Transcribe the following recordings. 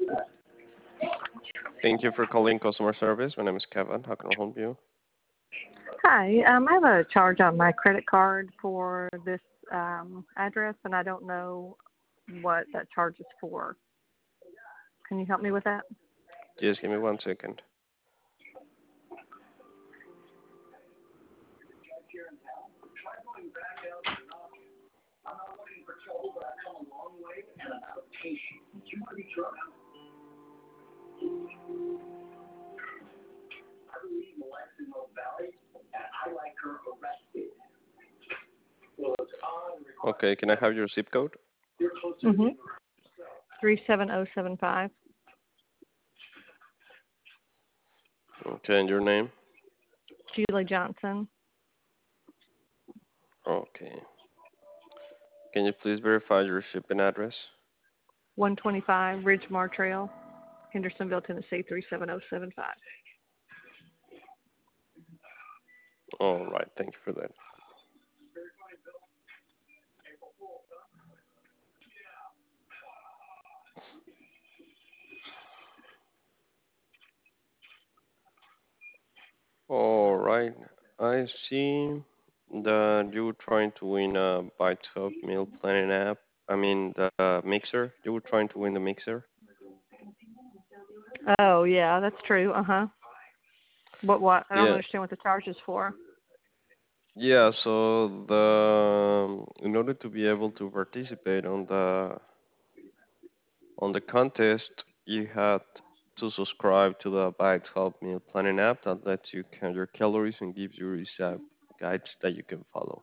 Thank you for calling customer service. My name is Kevin. How can I help you? Hi, I have a charge on my credit card for this address, and I don't know what that charge is for. Can you help me with that? Just give me 1 second. Okay, can I have your zip code? 37075. Okay, and your name? Julie Johnson. Okay. Can you please verify your shipping address? 125 Ridgemar Trail, Hendersonville, Tennessee 37075. All right, thank you for that. All right, I see that you're trying to win a Buy Top Meal Planning app. I mean, the mixer. You were trying to win the mixer. Oh, yeah, that's true. Uh-huh. What? I don't Yeah, understand what the charge is for. yeah. So in order to be able to participate on the contest, you had to subscribe to the Bite Help Meal Planning app that lets you count your calories and gives you recipe guides that you can follow.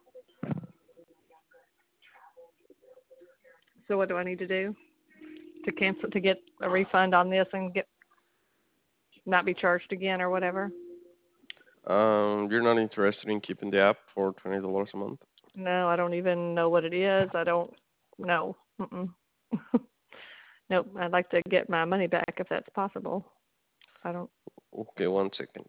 So what do I need to do to cancel, to get a refund on this and not be charged again or whatever? You're not interested in keeping the app for $20 a month? No, I don't even know what it is. I don't know. Mm-mm. Nope. I'd like to get my money back if that's possible. I don't. Okay, 1 second.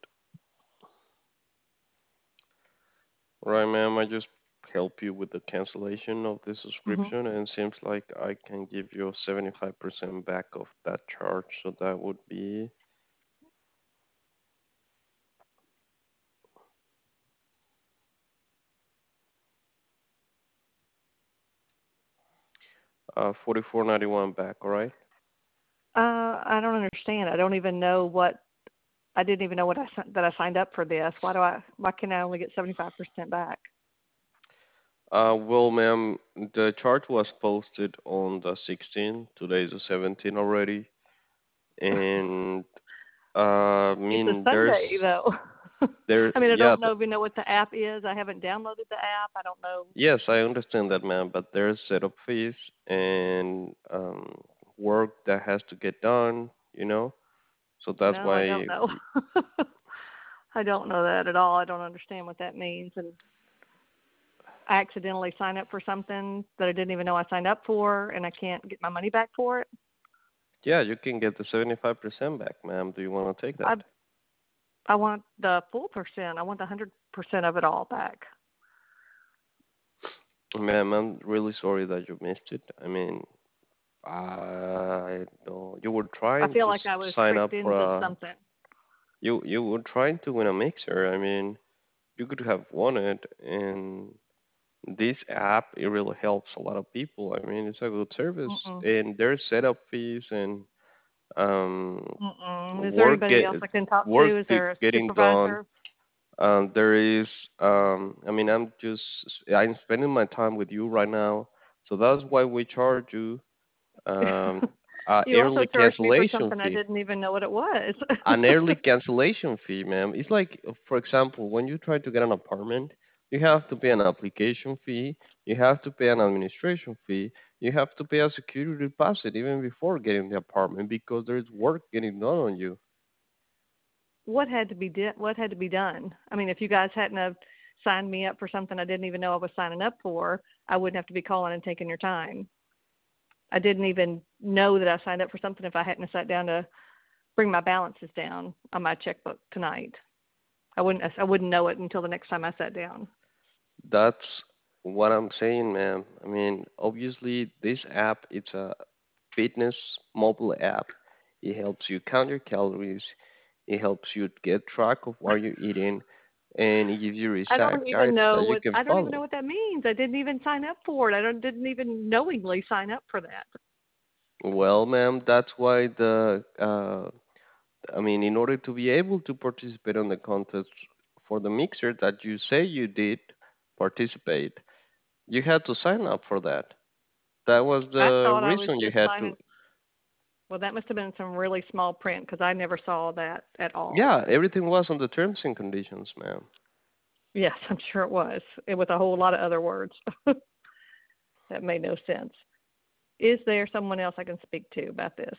All right, ma'am. I just help you with the cancellation of the Hmm. subscription, and seems like I can give you 75% back of that charge. So that would be 44.91 back. All right. I don't understand. I don't even know what. I didn't even know that I signed up for this. Why can I only get 75% back? Well, ma'am, the chart was posted on the 16th. Today is the 17th already, and I It's a mean, Sunday though. I mean, I yeah, don't even know what the app is. I haven't downloaded the app. I don't know. yes, I understand that, ma'am, but there's setup fees and work that has to get done, you know. So that's No, I why, don't know. I don't know that at all. I don't understand what that means. And I accidentally sign up for something that I didn't even know I signed up for, and I can't get my money back for it. yeah, you can get the 75% back, ma'am. Do you want to take that? I I want the full percent. I want the 100% of it all back. Ma'am, I'm really sorry that you missed it. I mean, I know you were I trying feel to like I was sign up tricked for into something. you were trying to win a mixer. I mean, you could have won it, and this app it really helps a lot of people. I mean, it's a good service, Mm-mm. and there's setup fees and um Mm-mm. Is there work anybody get else I can talk work to? Is there a getting done. supervisor? There is I mean, I'm spending my time with you right now, so that's why we charge you um You also early charged me for cancellation something I fee. didn't even know what it was. An early cancellation fee, ma'am. It's like, for example, when you try to get an apartment, you have to pay an application fee, you have to pay an administration fee, you have to pay a security deposit even before getting the apartment because there's work getting done on you. What had to be what had to be done? I mean, if you guys hadn't have signed me up for something I didn't even know I was signing up for, I wouldn't have to be calling and taking your time. I didn't even know that I signed up for something if I hadn't sat down to bring my balances down on my checkbook tonight. I wouldn't know it until the next time I sat down. That's what I'm saying, ma'am. I mean, obviously, this app it's a fitness mobile app, It helps you count your calories. It helps you get track of what you're eating, and it gives you exact guides that you can I don't even know follow. what that means. I didn't even sign up for it. Didn't even knowingly sign up for that. Well, ma'am, that's why I mean, in order to be able to participate on the contest for the mixer that you say you did participate, you had to sign up for that. That was I the thought I was reason you just had to. signing. Well, that must have been some really small print because I never saw that at all. Yeah, everything was on the terms and conditions, ma'am. Yes, I'm sure it was, with a whole lot of other words that made no sense. Is there someone else I can speak to about this?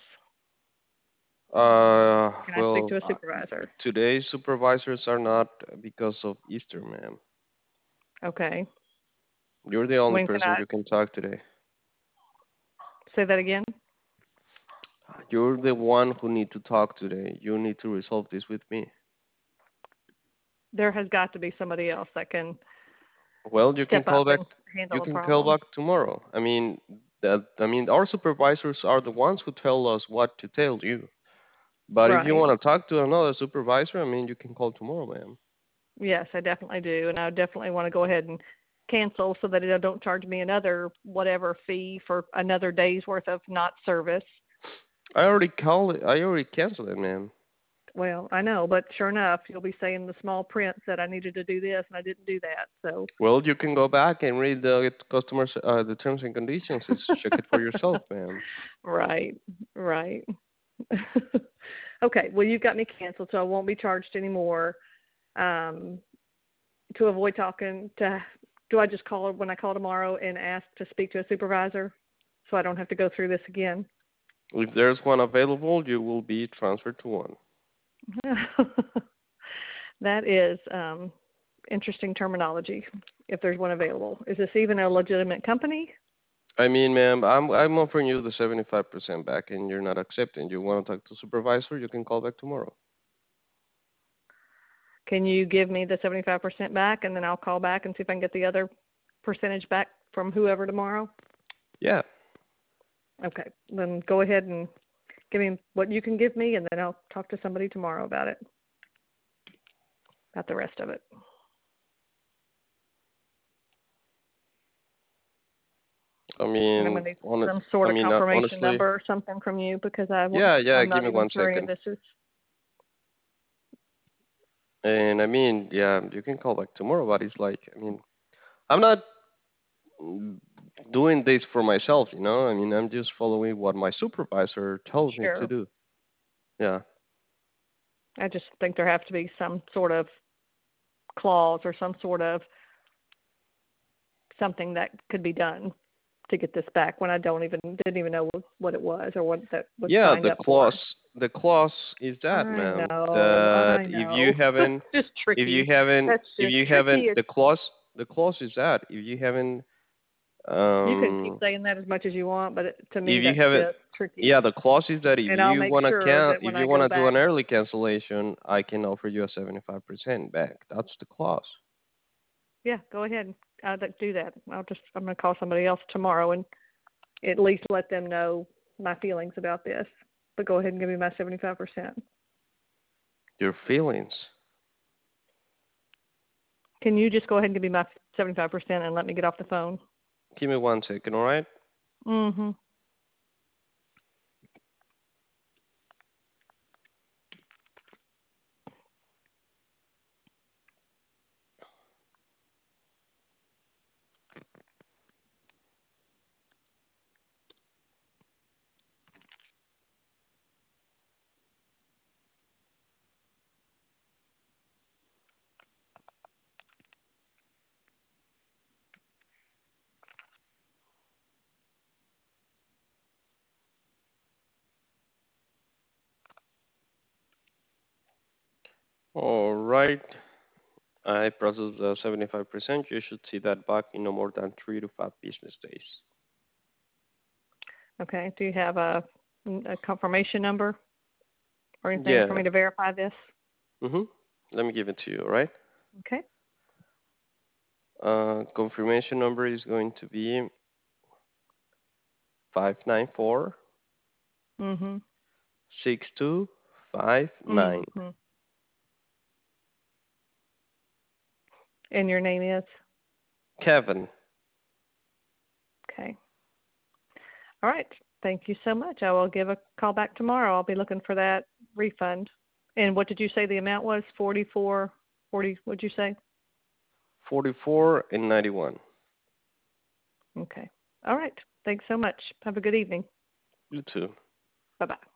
Can I speak Well, to a supervisor? today's supervisors are not because of Easter, ma'am. Okay. You're the only When can person I you can talk today. say that again? You're the one who need to talk today. You need to resolve this with me. There has got to be somebody else that can Well, you can step call up back. and You handle a can call problem. back tomorrow. I mean, our supervisors are the ones who tell us what to tell you. But if you Right. want to talk to another supervisor, I mean, you can call tomorrow, ma'am. Yes, I definitely do, and I definitely want to go ahead and cancel so that they don't charge me another whatever fee for another day's worth of not service. I already called it. I already canceled it, ma'am. Well, I know, but sure enough, you'll be saying the small print that I needed to do this and I didn't do that. So, Well, you can go back and read the terms and conditions. Check it for yourself, ma'am. right, right. Okay, well, you've got me canceled, so I won't be charged anymore. Um, to avoid talking to, do I just call when I call tomorrow and ask to speak to a supervisor so I don't have to go through this again? If there's one available, you will be transferred to one. That is interesting terminology. If there's one available, is this even a legitimate company? I mean, ma'am, I'm offering you the 75% back, and you're not accepting. You want to talk to supervisor? You can call back tomorrow. Can you give me the 75% back, and then I'll call back and see if I can get the other percentage back from whoever tomorrow? Yeah. Okay, then go ahead and give me what you can give me, and then I'll talk to somebody tomorrow about it, about the rest of it. I And I'm mean, going to need on it. some sort I of mean, confirmation honestly, number or something from you because yeah, yeah. I'm Give not me even one sure any of second. this is. And I mean, yeah, you can call back tomorrow, but it's like, I mean, I'm not mm, doing this for myself, you know. I mean, I'm just following what my supervisor told me to Sure. do. Yeah. I just think there has to be some sort of clause or some sort of something that could be done to get this back when I didn't even know what it was or what that was Yeah, signed the up for. clause the clause is that, I ma'am, know, that I if you know. That's haven't just if you tricky. haven't That's if just you tricky. haven't the clause is that if you haven't You can keep um saying that as much as you want, but to me if you that's haven't just tricky. yeah, the clause is that And I'll make sure that if when you I want go to do back, an early cancellation, I can offer you a 75% back. That's the clause. yeah, go ahead and do that. I'm going to call somebody else tomorrow and at least let them know my feelings about this. But go ahead and give me my 75%. Your feelings. Can you just go ahead and give me my 75% and let me get off the phone? Give me one second, all right? Mm-hmm. All right. I processed the 75%. You should see that back in no more than 3 to 5 business days. Okay. Do you have a confirmation number or anything for Yeah. me to verify this? Mm-hmm. Let me give it to you, all right? Okay. Confirmation number is going to be 594 Mm-hmm. 6259. Mm-hmm. And your name is? Kevin. Okay. All right. Thank you so much. I will give a call back tomorrow. I'll be looking for that refund. And what did you say the amount was? 44, 40, what'd you say? 44 and 91. Okay. All right. Thanks so much. Have a good evening. You too. Bye-bye.